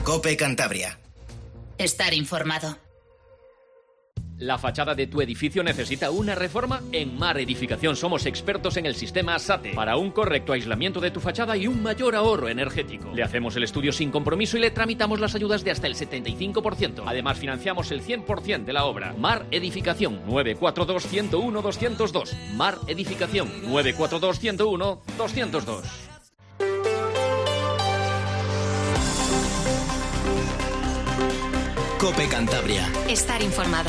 COPE Cantabria. Estar informado. ¿La fachada de tu edificio necesita una reforma? En Mar Edificación somos expertos en el sistema SATE para un correcto aislamiento de tu fachada y un mayor ahorro energético. Le hacemos el estudio sin compromiso y le tramitamos las ayudas de hasta el 75%. Además, financiamos el 100% de la obra. Mar Edificación 942-101-202. Mar Edificación 942-101-202. COPE Cantabria. Estar informado.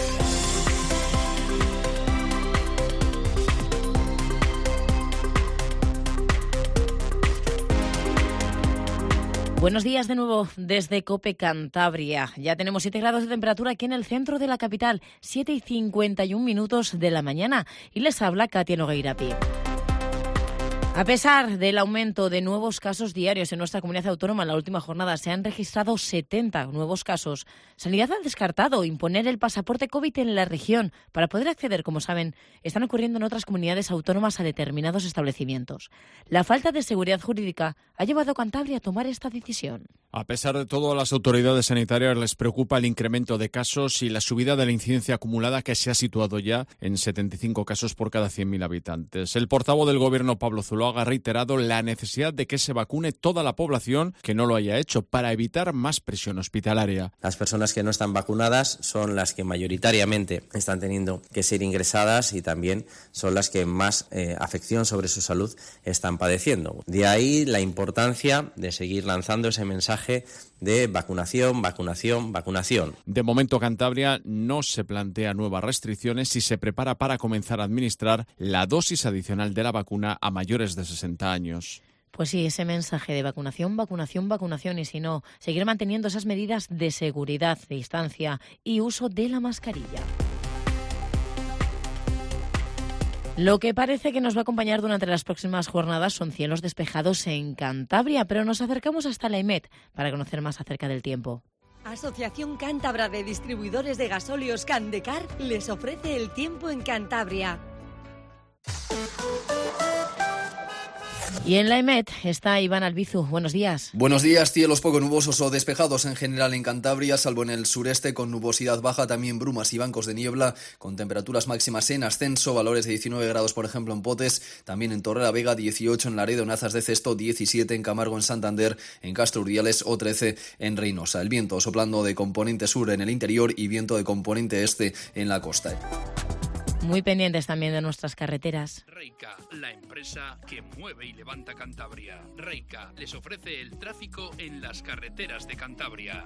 Buenos días de nuevo desde COPE Cantabria. Ya tenemos 7 grados de temperatura aquí en el centro de la capital, 7:51 de la mañana. Y les habla Katia Nogueirapi. A pesar del aumento de nuevos casos diarios en nuestra comunidad autónoma, en la última jornada se han registrado 70 nuevos casos. Sanidad ha descartado imponer el pasaporte COVID en la región. Para poder acceder, como saben, están ocurriendo en otras comunidades autónomas a determinados establecimientos. La falta de seguridad jurídica ha llevado a Cantabria a tomar esta decisión. A pesar de todo, a las autoridades sanitarias les preocupa el incremento de casos y la subida de la incidencia acumulada, que se ha situado ya en 75 casos por cada 100.000 habitantes. El portavoz del Gobierno, Pablo Zuloaga, ha reiterado la necesidad de que se vacune toda la población que no lo haya hecho para evitar más presión hospitalaria. Las personas que no están vacunadas son las que mayoritariamente están teniendo que ser ingresadas y también son las que más afección sobre su salud están padeciendo. De ahí la importancia de seguir lanzando ese mensaje de vacunación, vacunación, vacunación. De momento, Cantabria no se plantea nuevas restricciones y se prepara para comenzar a administrar la dosis adicional de la vacuna a mayores de 60 años. Pues sí, ese mensaje de vacunación, vacunación, vacunación y si no, seguir manteniendo esas medidas de seguridad, de distancia y uso de la mascarilla. Lo que parece que nos va a acompañar durante las próximas jornadas son cielos despejados en Cantabria, pero nos acercamos hasta la EMET para conocer más acerca del tiempo. Asociación Cántabra de Distribuidores de Gasóleos Candecar les ofrece el tiempo en Cantabria. Y en la EMET está Iván Albizu. Buenos días. Buenos días. Cielos poco nubosos o despejados en general en Cantabria, salvo en el sureste con nubosidad baja, también brumas y bancos de niebla, con temperaturas máximas en ascenso, valores de 19 grados por ejemplo en Potes, también en Torrelavega, 18 en Laredo, en Azas de Cesto, 17 en Camargo, en Santander, en Castro Urdiales o 13 en Reynosa. El viento soplando de componente sur en el interior y viento de componente este en la costa. Muy pendientes también de nuestras carreteras. Reica, la empresa que mueve y levanta Cantabria. Reica les ofrece el tráfico en las carreteras de Cantabria.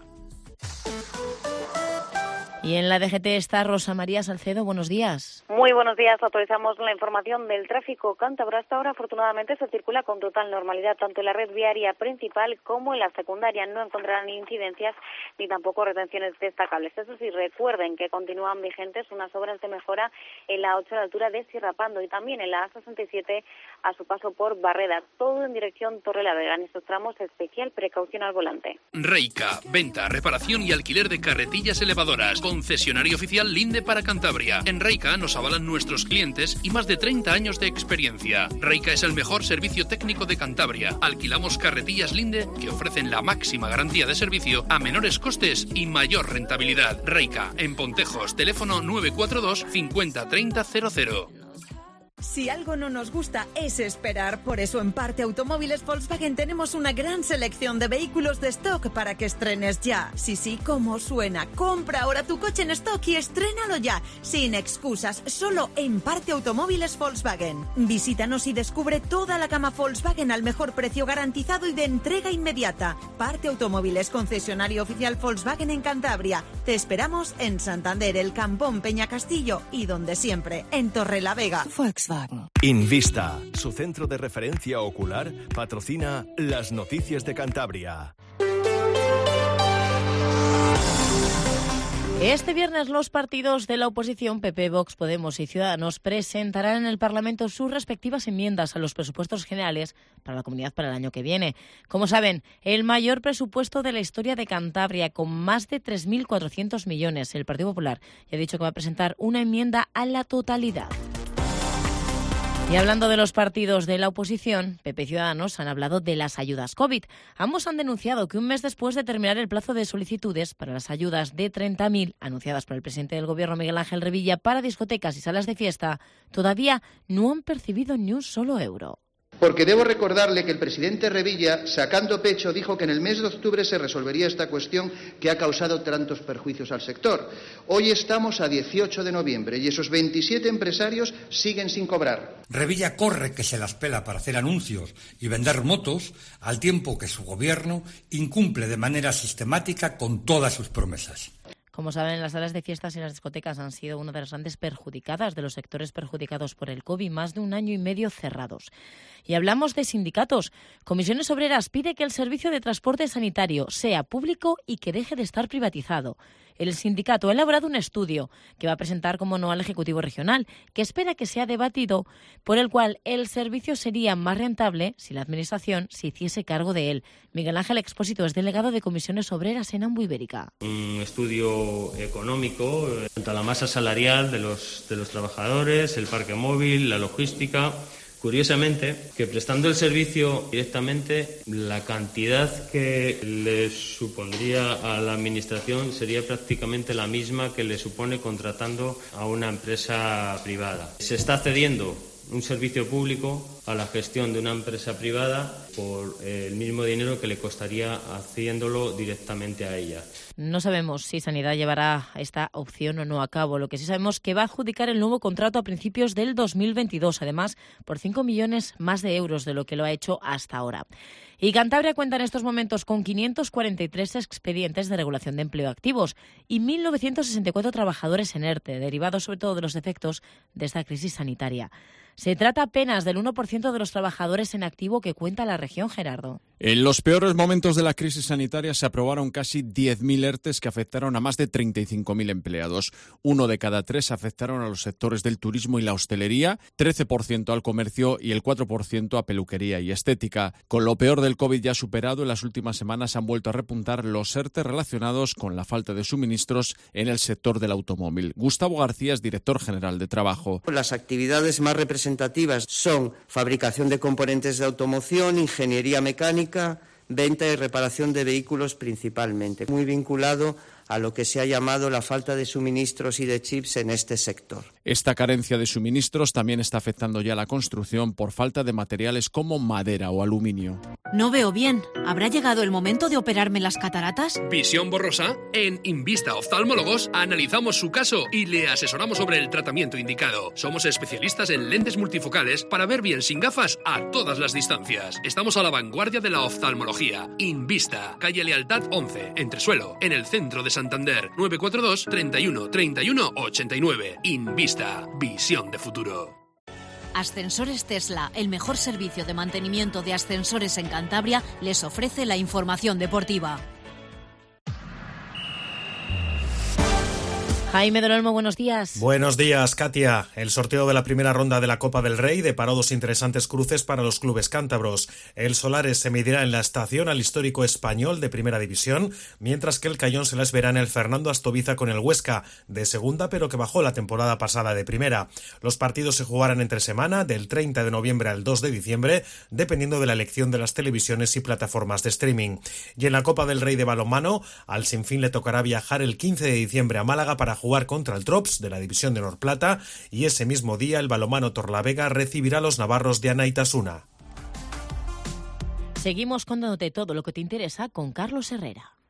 Y en la DGT está Rosa María Salcedo. Buenos días. Muy buenos días. Actualizamos la información del tráfico cántabro. Hasta ahora, afortunadamente, se circula con total normalidad tanto en la red viaria principal como en la secundaria. No encontrarán incidencias ni tampoco retenciones destacables. Eso sí, recuerden que continúan vigentes unas obras de mejora en la 8 a la altura de Sierra Pando y también en la A67 a su paso por Barreda. Todo en dirección Torrelavega. En estos tramos, especial precaución al volante. Reica, venta, reparación y alquiler de carretillas elevadoras. Concesionario oficial Linde para Cantabria. En Reica nos avalan nuestros clientes y más de 30 años de experiencia. Reica es el mejor servicio técnico de Cantabria. Alquilamos carretillas Linde que ofrecen la máxima garantía de servicio a menores costes y mayor rentabilidad. Reica, en Pontejos, teléfono 942 50 30 00. Si algo no nos gusta es esperar, por eso en Parte Automóviles Volkswagen tenemos una gran selección de vehículos de stock para que estrenes ya. Sí, como suena. Compra ahora tu coche en stock y estrénalo ya, sin excusas, solo en Parte Automóviles Volkswagen. Visítanos y descubre toda la gama Volkswagen al mejor precio garantizado y de entrega inmediata. Parte Automóviles, concesionario oficial Volkswagen en Cantabria. Te esperamos en Santander, El Campón, Peñacastillo y donde siempre, en Torrelavega. Volkswagen. Invista, su centro de referencia ocular, patrocina las noticias de Cantabria. Este viernes los partidos de la oposición, PP, Vox, Podemos y Ciudadanos, presentarán en el Parlamento sus respectivas enmiendas a los presupuestos generales para la comunidad para el año que viene. Como saben, el mayor presupuesto de la historia de Cantabria, con más de 3.400 millones. El Partido Popular ya ha dicho que va a presentar una enmienda a la totalidad. Y hablando de los partidos de la oposición, PP y Ciudadanos han hablado de las ayudas COVID. Ambos han denunciado que un mes después de terminar el plazo de solicitudes para las ayudas de 30.000 anunciadas por el presidente del Gobierno, Miguel Ángel Revilla, para discotecas y salas de fiesta, todavía no han percibido ni un solo euro. Porque debo recordarle que el presidente Revilla, sacando pecho, dijo que en el mes de octubre se resolvería esta cuestión que ha causado tantos perjuicios al sector. Hoy estamos a 18 de noviembre y esos 27 empresarios siguen sin cobrar. Revilla corre que se las pela para hacer anuncios y vender motos, al tiempo que su gobierno incumple de manera sistemática con todas sus promesas. Como saben, las salas de fiestas y las discotecas han sido una de las grandes perjudicadas, de los sectores perjudicados por el COVID, más de 1 año y medio cerrados. Y hablamos de sindicatos. Comisiones Obreras pide que el servicio de transporte sanitario sea público y que deje de estar privatizado. El sindicato ha elaborado un estudio que va a presentar como no al Ejecutivo Regional, que espera que sea debatido, por el cual el servicio sería más rentable si la Administración se hiciese cargo de él. Miguel Ángel Expósito es delegado de Comisiones Obreras en Ambu Ibérica. Un estudio económico, tanto a la masa salarial de los trabajadores, el parque móvil, la logística. Curiosamente, que prestando el servicio directamente, la cantidad que le supondría a la Administración sería prácticamente la misma que le supone contratando a una empresa privada. Se está cediendo un servicio público a la gestión de una empresa privada por el mismo dinero que le costaría haciéndolo directamente a ella. No sabemos si Sanidad llevará esta opción o no a cabo. Lo que sí sabemos es que va a adjudicar el nuevo contrato a principios del 2022, además por 5 millones más de euros de lo que lo ha hecho hasta ahora. Y Cantabria cuenta en estos momentos con 543 expedientes de regulación de empleo activos y 1.964 trabajadores en ERTE, derivados sobre todo de los efectos de esta crisis sanitaria. Se trata apenas del 1% de los trabajadores en activo que cuenta la región, Gerardo. En los peores momentos de la crisis sanitaria se aprobaron casi 10.000 ERTEs que afectaron a más de 35.000 empleados. 1 de cada 3 afectaron a los sectores del turismo y la hostelería, 13% al comercio y el 4% a peluquería y estética. Con lo peor del COVID ya superado, en las últimas semanas han vuelto a repuntar los ERTE relacionados con la falta de suministros en el sector del automóvil. Gustavo García es director general de Trabajo. Las actividades más representativas son fabricación de componentes de automoción, ingeniería mecánica, venta y reparación de vehículos principalmente, muy vinculado a lo que se ha llamado la falta de suministros y de chips en este sector. Esta carencia de suministros también está afectando ya la construcción por falta de materiales como madera o aluminio. No veo bien. ¿Habrá llegado el momento de operarme las cataratas? ¿Visión borrosa? En Invista Oftalmólogos analizamos su caso y le asesoramos sobre el tratamiento indicado. Somos especialistas en lentes multifocales para ver bien sin gafas a todas las distancias. Estamos a la vanguardia de la oftalmología. Invista, calle Lealtad 11, Entresuelo, en el centro de Santander, 942 31 31 89. Invista, visión de futuro. Ascensores Tesla, el mejor servicio de mantenimiento de ascensores en Cantabria, les ofrece la información deportiva. Jaime del Olmo, buenos días. Buenos días, Katia. El sorteo de la primera ronda de la Copa del Rey deparó 2 interesantes cruces para los clubes cántabros. El Solares se medirá en la Estación al histórico Español de Primera División, mientras que el Cayón se las verá en el Fernando Astoviza con el Huesca, de segunda pero que bajó la temporada pasada de primera. Los partidos se jugarán entre semana, del 30 de noviembre al 2 de diciembre, dependiendo de la elección de las televisiones y plataformas de streaming. Y en la Copa del Rey de balonmano, al Sinfín le tocará viajar el 15 de diciembre a Málaga para jugar contra el Trops de la división de Norplata, y ese mismo día el balonmano Torlavega recibirá a los navarros de Anaitasuna. Seguimos contándote todo lo que te interesa con Carlos Herrera.